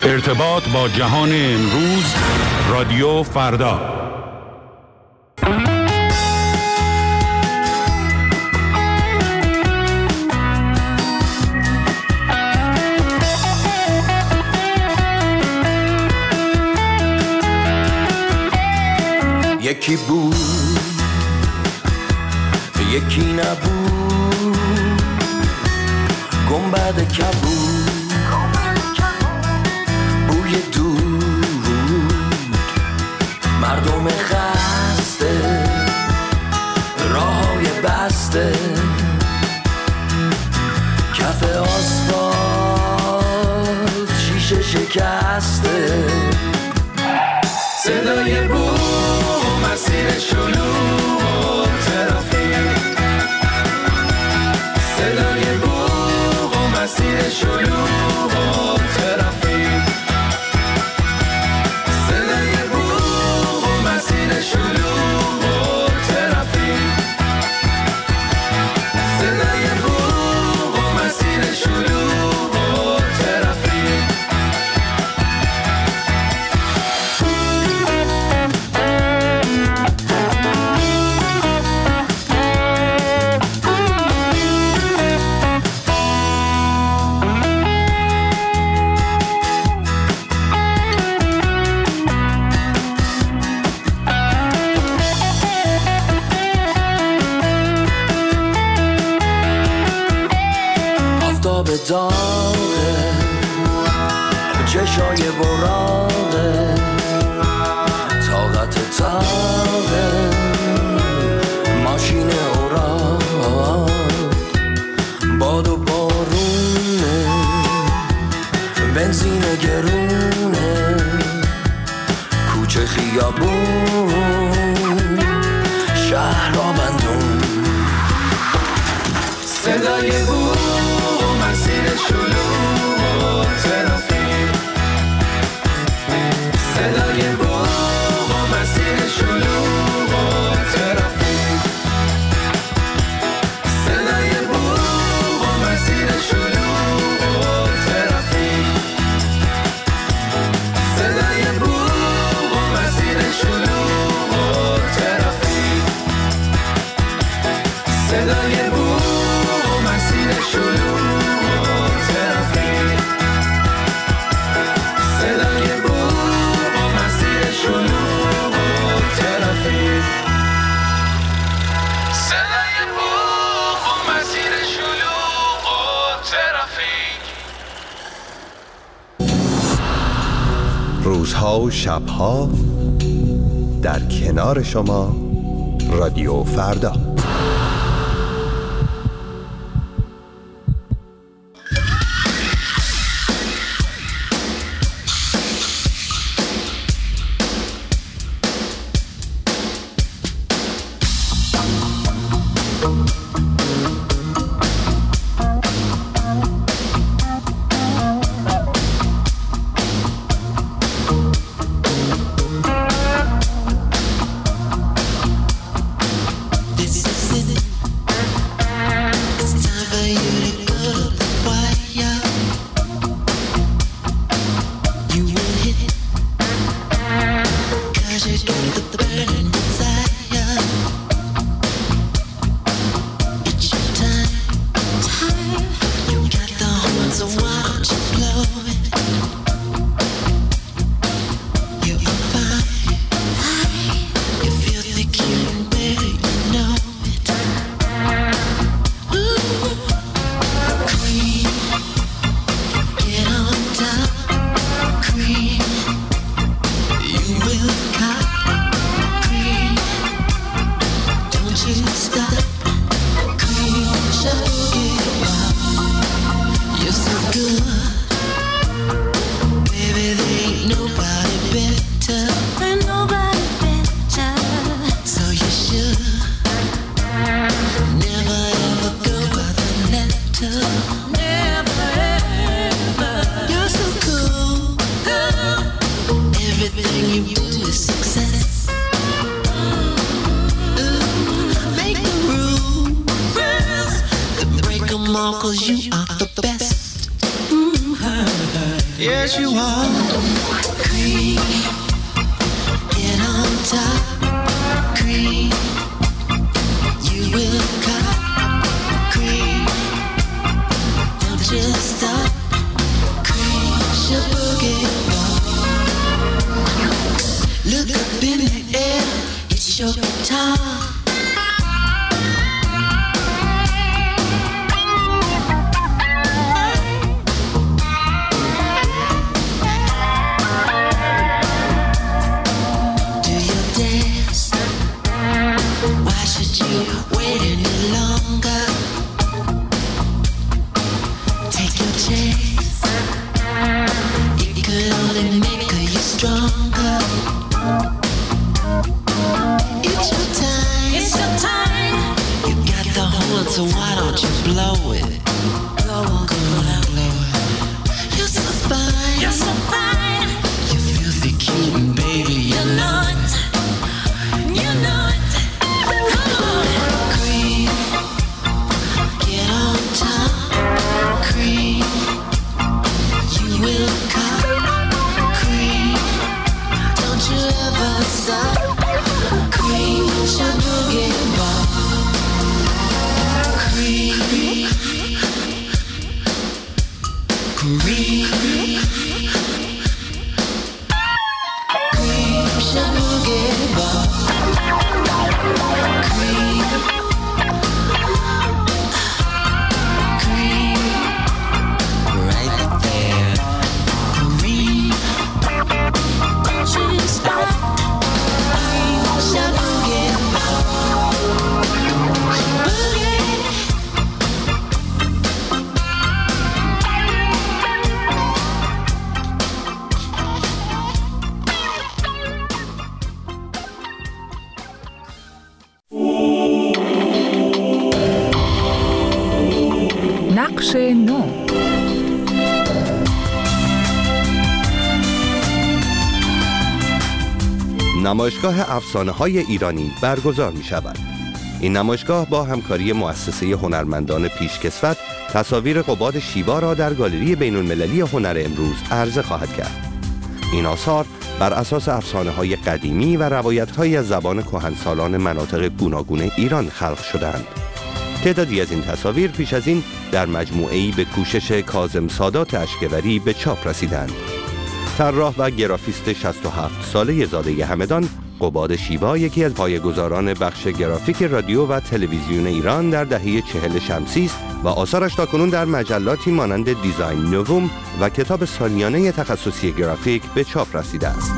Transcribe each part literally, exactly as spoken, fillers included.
ارتباط با جهان امروز، رادیو فردا. یکی بود یکی نبود، گنبد کبود، بوی دود، مردم خسته، راههای بسته، کف آسفالت شیشه شکسته، صدای بوم، مسیر شلوغ و ترافیک، صدای بوم و مسیر شلوغ و ترافیک، صدای بوم و مسیر شلوغ و ترافیک، صدای بوم و مسیر شلوغ و ترافیک. داغه چشای براغه، طاقت تاغه، ماشین اوراق، باد و بارونه، بنزین گرونه، کوچه خیابون، شهر را بندون، صدای بود، مسیر شلوغ و ترافیک، صدای بوق و مسیر شلوغ و ترافیک، صدای بوق و مسیر شلوغ و ترافیک، صدای بوق و مسیر شلوغ و ترافیک، صدای بوق و مسیر شلوغ روزها و شبها در کنار شما، رادیو فردا. Cause you are the best. Mm-hmm. Yes, you are. Cream, get on top. Cream, you will cut. Cream, don't just stop. Cream, your boogie ball. Look up in the air, it's your time. Wait any longer. Take your chance. It could only make you stronger. It's your time. It's your time. You got the whole, so why don't you blow it? Go on, go on and blow it. You're so fine. You're so fine. You filthy cute and baby, you know it. You know it. نقش نو. نمایشگاه افسانه‌های ایرانی برگزار می‌شود. این نمایشگاه با همکاری مؤسسه هنرمندان پیشکسوت تصاویر قباد شیوا را در گالری بین‌المللی هنر امروز عرضه خواهد کرد. این آثار بر اساس افسانه‌های قدیمی و روایت‌های از زبان کهنسالان مناطق گوناگون ایران خلق شده‌اند. تعدادی از این تصاویر پیش از این در مجموعه‌ای به کوشش کاظم سادات اشکوری به چاپ رسیدند. طراح و گرافیست شصت و هفت ساله زاده همدان، قباد شیوا یکی از پایه‌گذاران بخش گرافیک رادیو و تلویزیون ایران در دهه چهل شمسی است و آثارش تاکنون در مجلاتی مانند دیزاین نووم و کتاب سالیانه تخصصی گرافیک به چاپ رسیده است.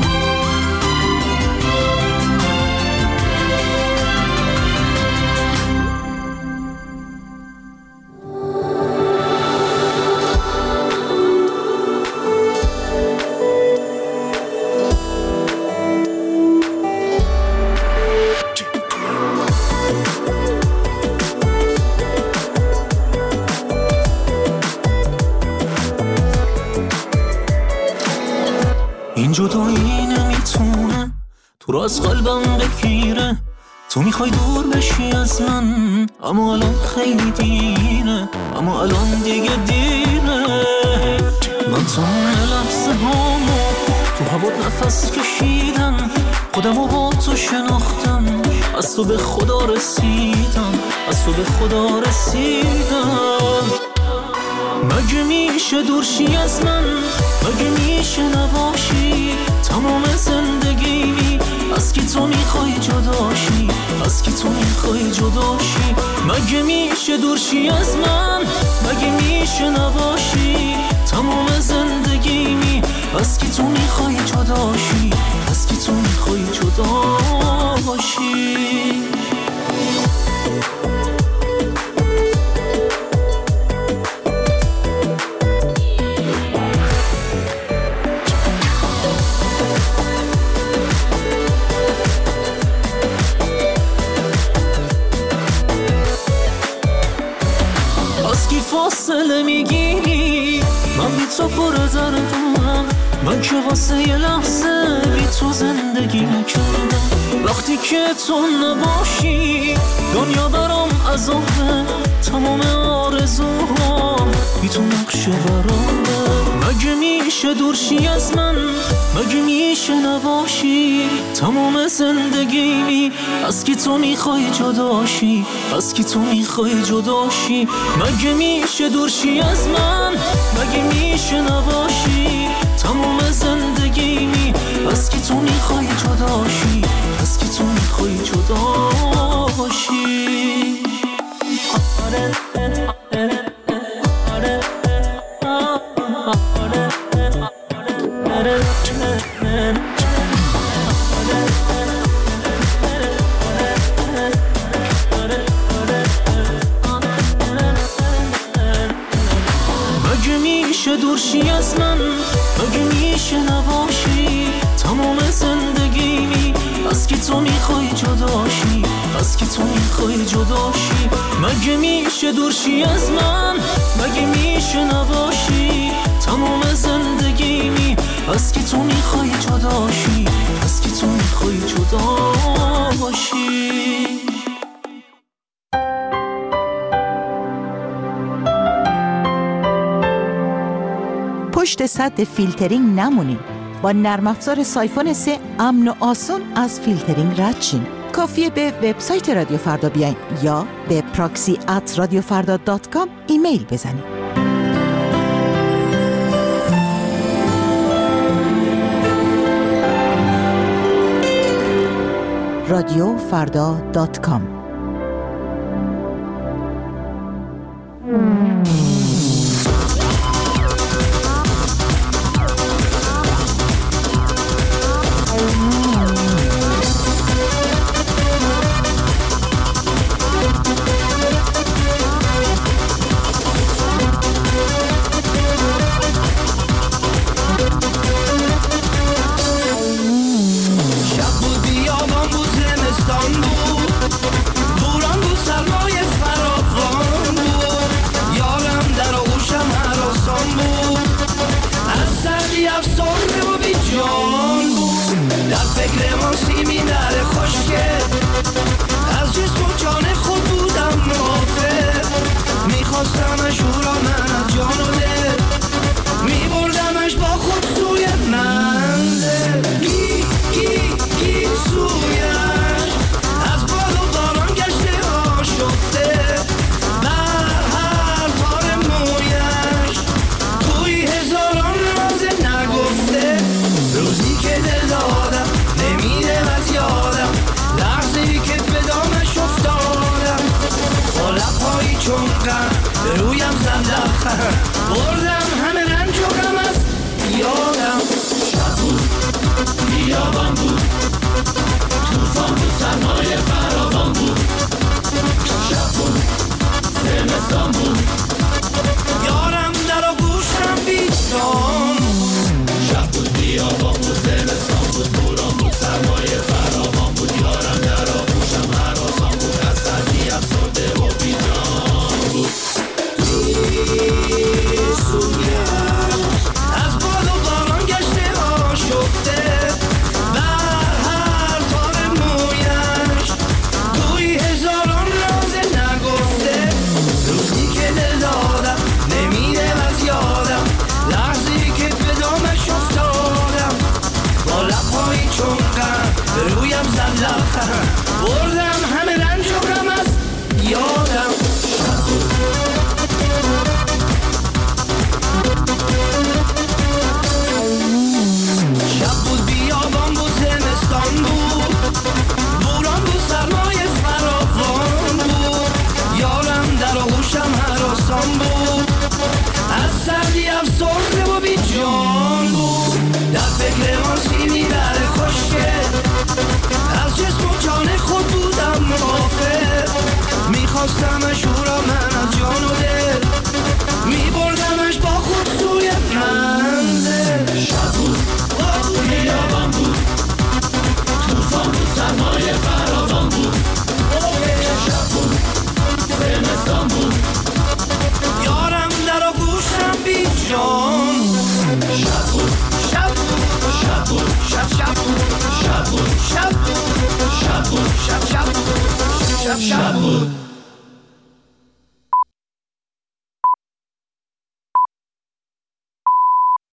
این جدایی نمیتونه تو را از قلبم بگیره. تو میخوای دور بشی از من، اما الان خیلی دیره، اما الان دیگه دیره. من تو لحظه هامو تو هوات نفس کشیدم، خودمو با تو شناختم، از تو به خدا رسیدم، از تو به خدا رسیدم. مگه میشه دورشی از من، مگه میشه نباشی تمام زندگی، از کی تو میخوای جداشی، از کی تو میخوای جداشی. مگه میشه دورشی از من، مگه میشه نباشی تمام زندگی، از کی تو میخوای جداشی، از کی تو میخوای جداشی. فاصله میگیری، من بی تو پر دردم، من که واسه یه لحظه بی تو زندگی نکردم. وقتی که تو نباشی دنیا برام عذابه، تمام آرزوهام بی تو نقشه برامه. مگه میشه میشه دورشی از من؟ مگه میشه نباشی تمام زندگیمی؟ از کی تو میخوای جداشی؟ از کی تو میخوای جداشی؟ مگه میشه دورشی از من؟ مگه میشه نباشی تمام زندگیمی؟ از کی تو میخوای جداشی؟ از کی تو میخوای جداشی؟ مگه میشه دورشی از من؟ مگه میشه نباشی تمام زندگیمی؟ از کی تو میخوای جداشی؟ از کی تو میخوای جداشی؟ مگه میشه دورشی از من؟ مگه میشه نباشی تمام زندگیمی؟ از کی تو میخوای جداشی؟ از کی تو میخوای جداشی؟ پشت سد فیلترینگ نمونین. با نرم افزار سایفون سه امن و آسون از فیلترینگ رد شین. کافیه به وبسایت رادیو فردا بیاین یا به پراکسی ات رادیو فردا دات کام ایمیل بزنین. رادیو فردا دات کام. بردم همه رنج و غم از یادم. شب بود بیابان بود، توفان بود، سرمایه فراوان بود. شب بود زمستان بود، یارم در آغوشم بیدان. شب بود بیابان بود، زمستان بود، بوران بود، سرمایه فراوان بود. یارم در آغوشم هراسان بود، از سردی افسرده و بیدان بود. از باد و باران گشته آشفته، بر هر تار مویش گویی هزاران راز نگفته. روزی که دل دادم نمیره از یادم، لحظه‌ای که به دامش افتادم. با لب‌هایی چون غم به رویم زد لبخند، بردم همه رنج و غم از یادم. شب بود بیابان بود، زمستان بود، بوران بود، سرمایه فراوان بود. یارم در آغوشم هراسان بود، از سردی افسرده و بی جان بود. در فکر آن سیمی در خشکه، از جسم و جان خود بودم غافل. میخواستم